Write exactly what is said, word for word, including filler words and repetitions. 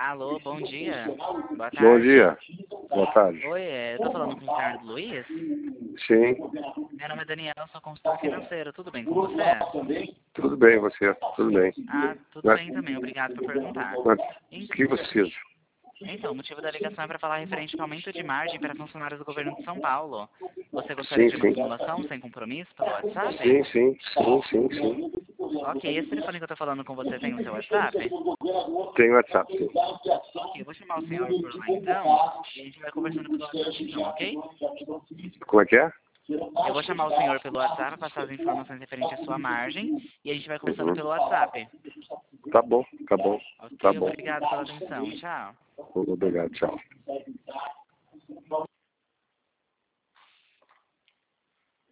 Alô, bom dia. Boa tarde. Bom dia. Boa tarde. Oi, é, eu tô falando com o Ricardo Luiz? Sim. Meu nome é Daniel, sou consultor financeiro. Tudo bem com você? Tudo bem, você? Tudo bem. Ah, tudo Mas, bem também. Obrigado por perguntar. mas, Em- o que você precisa? Então, o motivo da ligação é para falar referente ao aumento de margem para funcionários do governo de São Paulo. Você gostaria Sim, de uma sim. simulação sem compromisso pelo WhatsApp? Sim, sim, sim, sim, sim. Ok, esse telefone que eu tô falando com você tem o seu WhatsApp? Tem WhatsApp, sim. Ok, eu vou chamar o senhor por lá então, e a gente vai conversando pelo WhatsApp então, ok? Como é que é? Eu vou chamar o senhor pelo WhatsApp, passar as informações referentes à sua margem, e a gente vai conversando Uhum. pelo WhatsApp. Tá bom, tá bom, tá Ok, bom. obrigado pela atenção. Tchau. Obrigado, tchau.